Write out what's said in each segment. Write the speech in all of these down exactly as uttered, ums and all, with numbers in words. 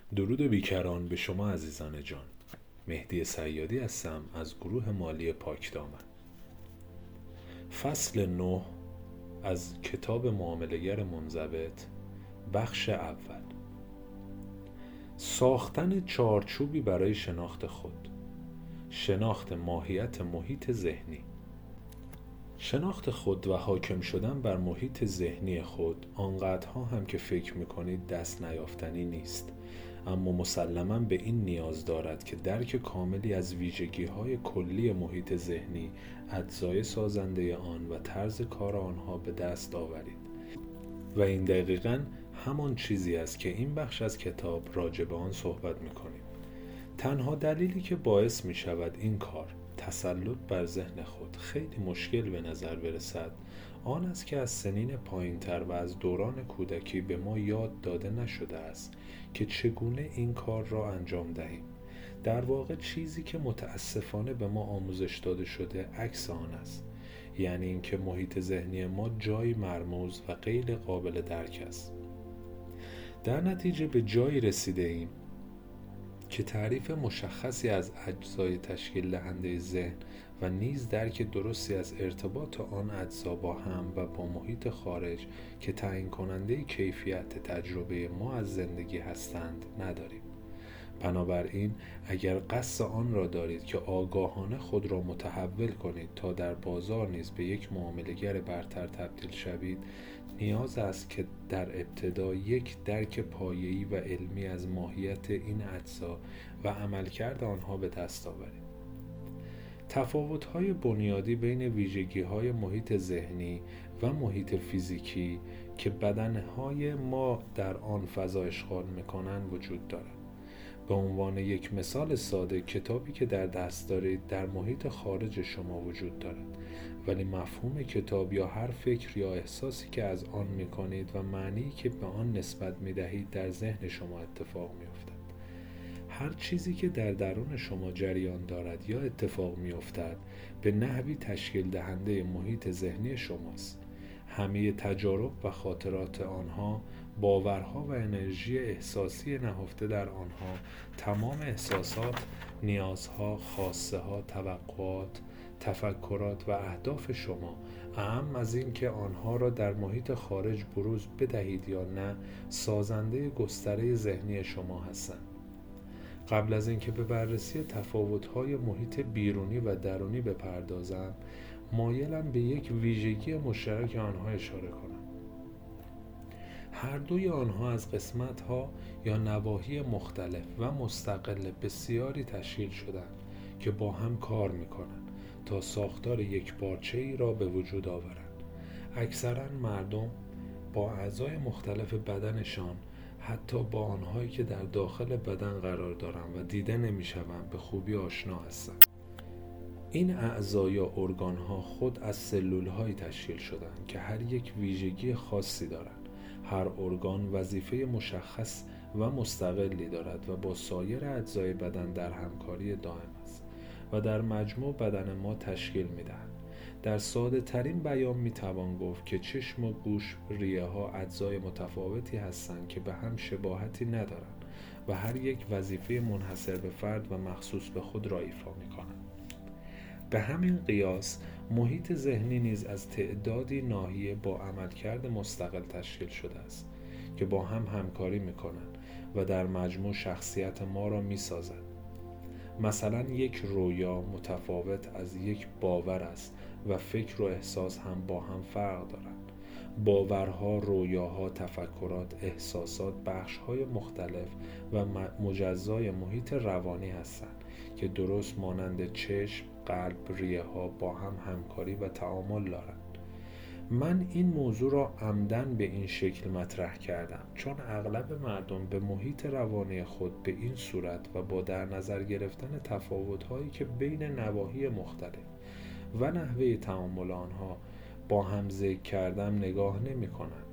درود بیکران به شما عزیزان جان. مهدی صیادی هستم از گروه مالی پاکدامن. فصل نه از کتاب معامله‌گر منضبط، بخش اول. ساختن چارچوبی برای شناخت خود. شناخت ماهیت محیط ذهنی. شناخت خود و حاکم شدن بر محیط ذهنی خود آنقدرها هم که فکر میکنید دست نیافتنی نیست، اما مسلماً به این نیاز دارد که درک کاملی از ویژگی‌های کلی محیط ذهنی، اجزای سازنده آن و طرز کار آنها به دست آورید. و این دقیقاً همان چیزی است که این بخش از کتاب راجع به آن صحبت می‌کنیم. تنها دلیلی که باعث می‌شود این کار تسلط بر ذهن خود خیلی مشکل به نظر برسد آن است که از سنین پایین‌تر و از دوران کودکی به ما یاد داده نشده است که چگونه این کار را انجام دهیم. در واقع چیزی که متاسفانه به ما آموزش داده شده عکس آن است، یعنی اینکه محیط ذهنی ما جایی مرموز و غیر قابل درک است. در نتیجه به جایی رسیده ایم که تعریف مشخصی از اجزای تشکیل دهنده ذهن و نیز درک درستی از ارتباط آن اجزا با هم و با محیط خارج که تعیین کننده کیفیت تجربه ما از زندگی هستند نداریم. بنابراین اگر قصد آن را دارید که آگاهانه خود را متحول کنید تا در بازار نیز به یک معامله‌گر برتر تبدیل شوید، نیاز است که در ابتدا یک درک پایه‌ای و علمی از ماهیت این اجزا و عملکرد آنها به دست آورید. تفاوت‌های بنیادی بین ویژگی‌های محیط ذهنی و محیط فیزیکی که بدنهای ما در آن فضا اشغال می‌کنند وجود دارد. به عنوان یک مثال ساده، کتابی که در دست دارید در محیط خارج شما وجود دارد، ولی مفهوم کتاب یا هر فکر یا احساسی که از آن می‌کنید و معنی که به آن نسبت می‌دهید در ذهن شما اتفاق می‌افتد. هر چیزی که در درون شما جریان دارد یا اتفاق می‌افتد به نحوی تشکیل دهنده محیط ذهنی شماست. همه تجارب و خاطرات آنها، باورها و انرژی احساسی نهفته در آنها، تمام احساسات، نیازها، خواسته‌ها، توقعات، تفکرات و اهداف شما، اهم از این که آنها را در محیط خارج بروز بدهید یا نه، سازنده گستره ذهنی شما هستند. قبل از اینکه به بررسی تفاوت‌های محیط بیرونی و درونی بپردازم، مایلم به یک ویژگی مشترک آنها اشاره کنم. هر دوی آنها از قسمت‌ها یا نواحی مختلف و مستقل بسیاری تشکیل شدند که با هم کار می‌کنند تا ساختار یک پارچه‌ای را به وجود آورند. اکثراً مردم با اعضای مختلف بدنشان، حتی با آنهایی که در داخل بدن قرار دارند و دیده نمی‌شوند، به خوبی آشنا هستند. این اعضا یا ارگان‌ها خود از سلول‌هایی تشکیل شده‌اند که هر یک ویژگی خاصی دارند. هر ارگان وظیفه مشخص و مستقلی دارد و با سایر اجزای بدن در همکاری دائم است و در مجموع بدن ما تشکیل می‌دهند. در ساده ترین بیان می‌توان گفت که چشم و گوش، ریه‌ها اجزای متفاوتی هستند که به هم شباهتی ندارند و هر یک وظیفه منحصر به فرد و مخصوص به خود را ایفا می‌کنند. به همین قیاس محیط ذهنی نیز از تعدادی ناحیه با عملکرد مستقل تشکیل شده است که با هم همکاری می‌کنند و در مجموع شخصیت ما را می‌سازند. مثلا یک رویا متفاوت از یک باور است و فکر و احساس هم با هم فرق دارند. باورها، رویاها، تفکرات، احساسات بخش‌های مختلف و مجزای محیط روانی هستند که درست مانند چشم، قلب، ریه‌ها با هم همکاری و تعامل دارند. من این موضوع را عمدن به این شکل مطرح کردم چون اغلب مردم به محیط روانی خود به این صورت و با در نظر گرفتن تفاوت‌هایی که بین نواحی مختلف و نحوه تعامل آنها با هم ذکر کردم نگاه نمی‌کنند.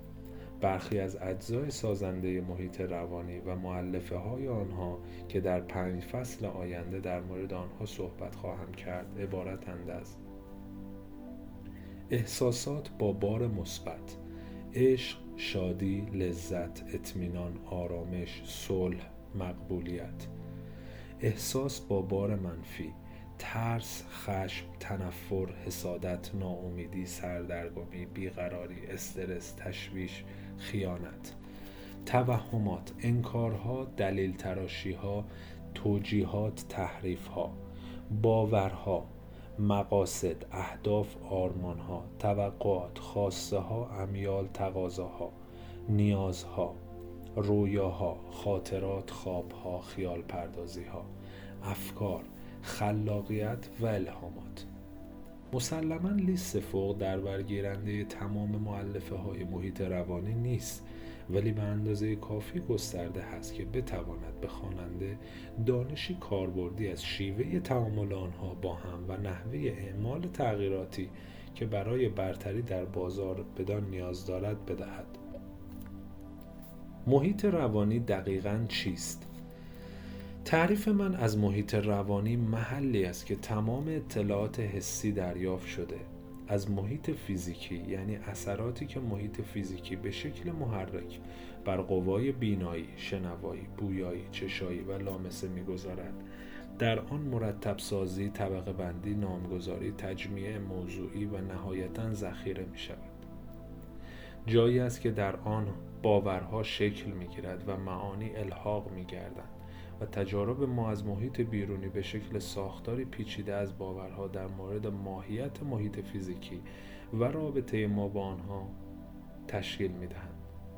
برخی از اجزای سازنده محیط روانی و مؤلفه‌های آنها که در پنج فصل آینده در مورد آنها صحبت خواهم کرد عبارتند از احساسات با بار مثبت: عشق، شادی، لذت، اطمینان، آرامش، صلح، مقبولیت. احساس با بار منفی: ترس، خشم، تنفر، حسادت، ناامیدی، سردرگمی، بیقراری، استرس، تشویش، خیانت. توهمات: انکارها، دلیل تراشیها، توجیهات، تحریفها. باورها: مقاصد، اهداف، آرمانها. توقعات: خواسته ها، امیال، تقاضاها. نیازها: رویاها، خاطرات، خوابها، خیال پردازیها. افکار: خلاقیت و الهامات. مسلماً لیست فوق در برگیرنده تمام مؤلفه های محیط روانی نیست، ولی به اندازه کافی گسترده هست که بتواند به خواننده دانشی کاربردی از شیوه تعامل آنها با هم و نحوه اعمال تغییراتی که برای برتری در بازار بدان نیاز دارد بدهد. محیط روانی دقیقاً چیست؟ تعریف من از محیط روانی محلی است که تمام اطلاعات حسی دریافت شده از محیط فیزیکی، یعنی اثراتی که محیط فیزیکی به شکل محرک بر قوای بینایی، شنوایی، بویایی، چشایی و لامسه می‌گذارد، در آن مرتب سازی، طبقه بندی، نامگذاری، تجمیع موضوعی و نهایتاً ذخیره می‌شود. جایی است که در آن باورها شکل می‌گیرد و معانی الحاق می‌گردند و تجارب ما از محیط بیرونی به شکل ساختاری پیچیده از باورها در مورد ماهیت محیط فیزیکی و رابطه ما با آنها تشکیل می‌دهند.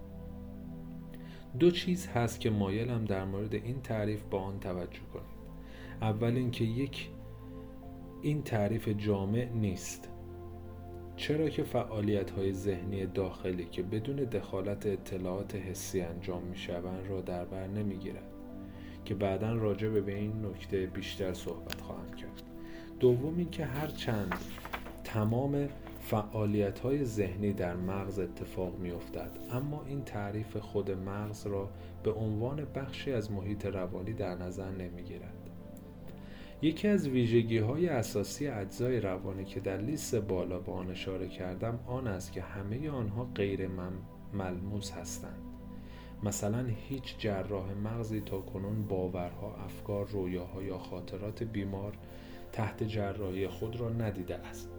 دو چیز هست که مایلم در مورد این تعریف با آن توجه کنید. اول اینکه یک این تعریف جامع نیست، چرا که فعالیت‌های ذهنی داخلی که بدون دخالت اطلاعات حسی انجام می‌شوند را در بر نمی‌گیرد که بعداً راجع به این نکته بیشتر صحبت خواهم کرد. دوم اینکه هرچند تمام فعالیت‌های ذهنی در مغز اتفاق می‌افتد، اما این تعریف خود مغز را به عنوان بخشی از محیط روانی در نظر نمی‌گیرد. یکی از ویژگی‌های اساسی اجزای روانی که در لیست بالا به آن اشاره کردم آن است که همه آنها غیر ملموس هستند. مثلا هیچ جراح مغزی تا کنون باورها، افکار، رویاها یا خاطرات بیمار تحت جراحی خود را ندیده است،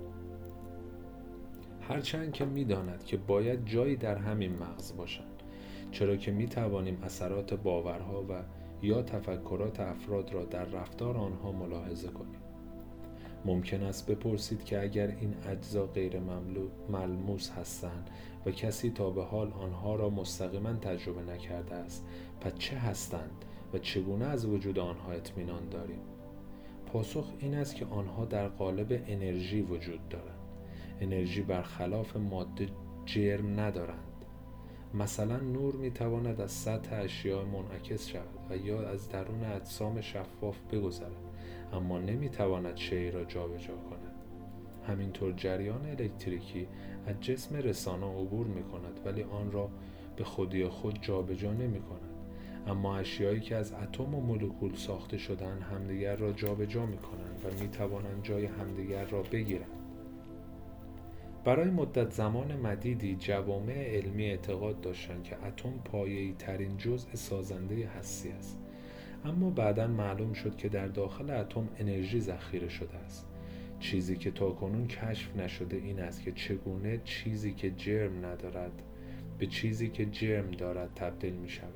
هرچند که می‌داند که باید جایی در همین مغز باشند، چرا که می‌توانیم اثرات باورها و یا تفکرات افراد را در رفتار آنها ملاحظه کنیم. ممکن است بپرسید که اگر این اجزا غیر ملموس هستند و کسی تا به حال آنها را مستقیما تجربه نکرده است، پس چه هستند و چگونه از وجود آنها اطمینان داریم؟ پاسخ این است که آنها در قالب انرژی وجود دارند. انرژی برخلاف ماده جرم ندارند. مثلا نور میتواند از سطح اشیاء منعکس شود و یا از درون اجسام شفاف بگذرد، اما نمیتواند شیئی را جابجا کند. همینطور جریان الکتریکی از جسم رسانه عبور میکند ولی آن را به خودی خود جابجا نمیکند، اما اشیایی که از اتم و مولکول ساخته شده‌اند همدیگر را جابجا میکنند و میتوانند جای همدیگر را بگیرند. برای مدت زمان مدیدی جوامع علمی اعتقاد داشتند که اتم پایه‌ای ترین جزء سازنده هستی است، اما بعداً معلوم شد که در داخل اتم انرژی ذخیره شده است. چیزی که تاکنون کشف نشده این است که چگونه چیزی که جرم ندارد به چیزی که جرم دارد تبدیل می شود.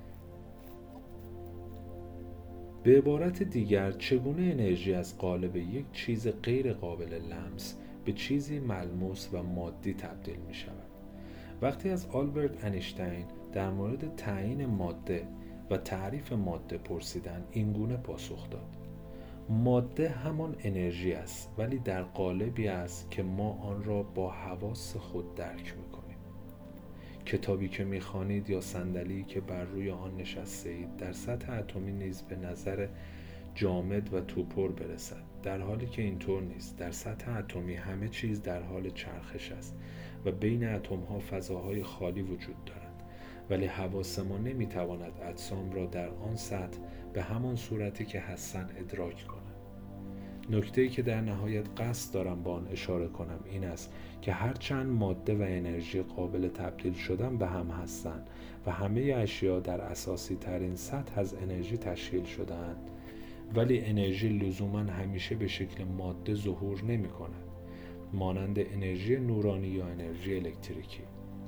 به عبارت دیگر، چگونه انرژی از قالب یک چیز غیر قابل لمس به چیزی ملموس و مادی تبدیل می شود. وقتی از آلبرت انیشتین در مورد تعیین ماده و تعریف ماده پرسیدند، این گونه پاسخ داد: ماده همان انرژی است، ولی در قالبی است که ما آن را با حواس خود درک می‌کنیم. کتابی که می‌خوانید یا صندلی که بر روی آن نشسته اید در سطح اتمی نیز به نظر جامد و توپر برسد، در حالی که اینطور نیست. در سطح اتمی همه چیز در حال چرخش است و بین اتم‌ها فضاهای خالی وجود دارد، ولی حواس ما نمی‌تواند اجسام را در آن سطح به همان صورتی که هستند ادراک کند. نکته‌ای که در نهایت قصد دارم با آن اشاره کنم این است که هرچند ماده و انرژی قابل تبدیل شدن به هم هستند و همه اشیا در اساسی ترین سطح از انرژی تشکیل شده‌اند، ولی انرژی لزوماً همیشه به شکل ماده ظهور نمی کند، مانند انرژی نورانی یا انرژی الکتریکی.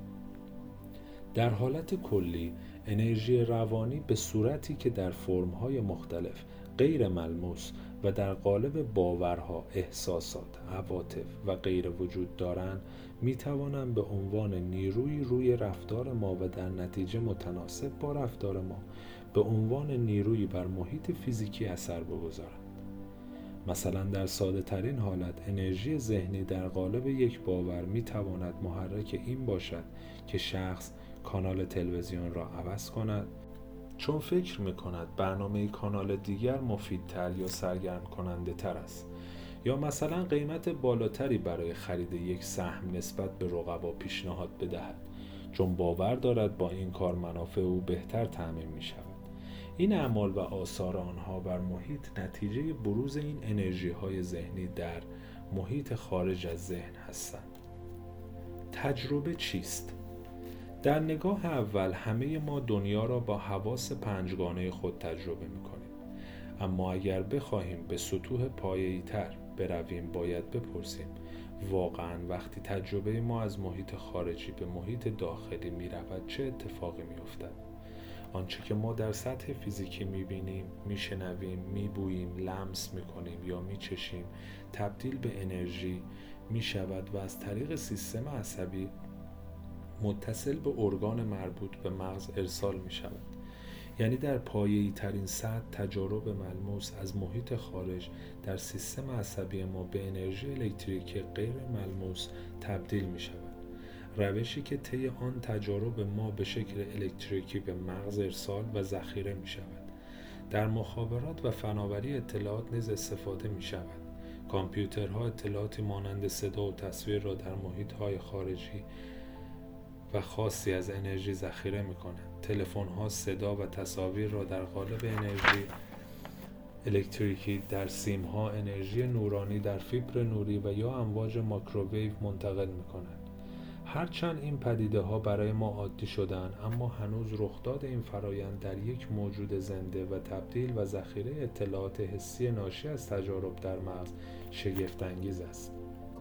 در حالت کلی، انرژی روانی به صورتی که در فرم‌های مختلف غیر ملموس و در قالب باورها، احساسات، عواطف و غیر وجود دارند، می توانند به عنوان نیروی روی رفتار ما و در نتیجه متناسب با رفتار ما به عنوان نیروی بر محیط فیزیکی اثر بگذارند. مثلا در ساده ترین حالت، انرژی ذهنی در قالب یک باور می تواند محرک این باشد که شخص کانال تلویزیون را عوض کند چون فکر می کند برنامه کانال دیگر مفیدتر یا سرگرم کننده تر است، یا مثلا قیمت بالاتری برای خرید یک سهم نسبت به رقبا پیشنهاد بدهد چون باور دارد با این کار منافع او بهتر تأمین می شود. این اعمال و آثار آنها بر محیط نتیجه بروز این انرژی های ذهنی در محیط خارج از ذهن هستند. تجربه چیست؟ در نگاه اول همه ما دنیا را با حواس پنجگانه خود تجربه می‌کنیم، اما اگر بخواهیم به سطوح پایه‌ای تر برویم باید بپرسیم واقعاً وقتی تجربه ما از محیط خارجی به محیط داخلی می‌رود چه اتفاقی می‌افتد؟ آنچه که ما در سطح فیزیکی می‌بینیم، می‌شنویم، می‌بوییم، لمس می‌کنیم یا می‌چشیم تبدیل به انرژی می‌شود و از طریق سیستم عصبی متصل به ارگان مربوط به مغز ارسال می شود. یعنی در پایه‌ای ترین سطح تجارب ملموس از محیط خارج در سیستم عصبی ما به انرژی الکتریکی غیر ملموس تبدیل می شود. روشی که طی آن تجارب ما به شکل الکتریکی به مغز ارسال و ذخیره می شود. در مخابرات و فناوری اطلاعات نیز استفاده می شود. کامپیوترها اطلاعاتی مانند صدا و تصویر را در محیط‌های خارجی و خاصی از انرژی ذخیره می‌کنند. تلفن‌ها صدا و تصاویر را در قالب انرژی الکتریکی در سیم‌ها، انرژی نورانی در فیبر نوری و یا امواج ماکروویو منتقل می‌کنند. هرچند این پدیده‌ها برای ما عادی شده‌اند، اما هنوز رخداد این فرایند در یک موجود زنده و تبدیل و ذخیره اطلاعات حسی ناشی از تجارب در مغز شگفت‌انگیز است.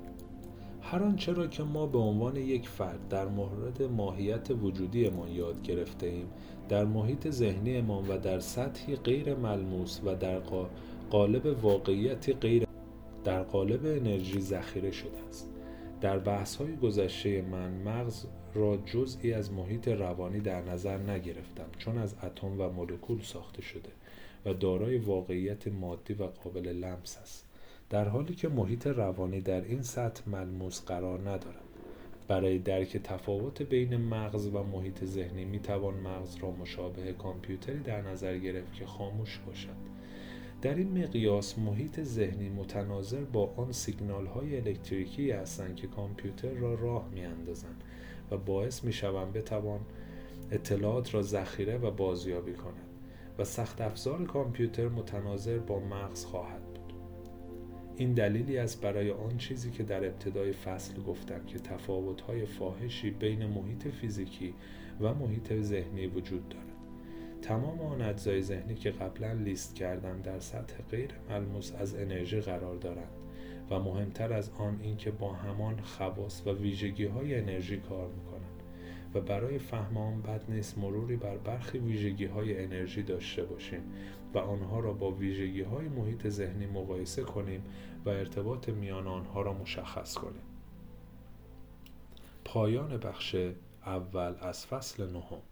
هر آنچه را که ما به عنوان یک فرد در مورد ماهیت وجودی ما یاد گرفته ایم در محیط ذهنی ما و در سطحی غیر ملموس و در قالب واقعیتی غیر در قالب انرژی ذخیره شده است. در بحث‌های گذشته من مغز را جزئی از محیط روانی در نظر نگرفتم چون از اتم و مولکول ساخته شده و دارای واقعیت مادی و قابل لمس است، در حالی که محیط روانی در این سطح ملموس قرار ندارد. برای درک تفاوت بین مغز و محیط ذهنی می توان مغز را مشابه کامپیوتری در نظر گرفت که خاموش باشد. در این مقیاس محیط ذهنی متناظر با آن سیگنال‌های الکتریکی هستند که کامپیوتر را راه می‌اندازند و باعث می‌شوند بتوان اطلاعات را ذخیره و بازیابی کند و سخت افزار کامپیوتر متناظر با مغز خواهد بود. این دلیلی است برای آن چیزی که در ابتدای فصل گفتم که تفاوت‌های فاحشی بین محیط فیزیکی و محیط ذهنی وجود دارد. تمام آن اجزای ذهنی که قبلا لیست کردم در سطح غیر ملموس از انرژی قرار دارند و مهمتر از آن این که با همان خواص و ویژگی‌های انرژی کار می‌کنند و برای فهم آن بد نیست مروری بر برخی ویژگی‌های انرژی داشته باشیم و آنها را با ویژگی‌های محیط ذهنی مقایسه کنیم و ارتباط میان آنها را مشخص کنیم. پایان بخش اول از فصل نهم.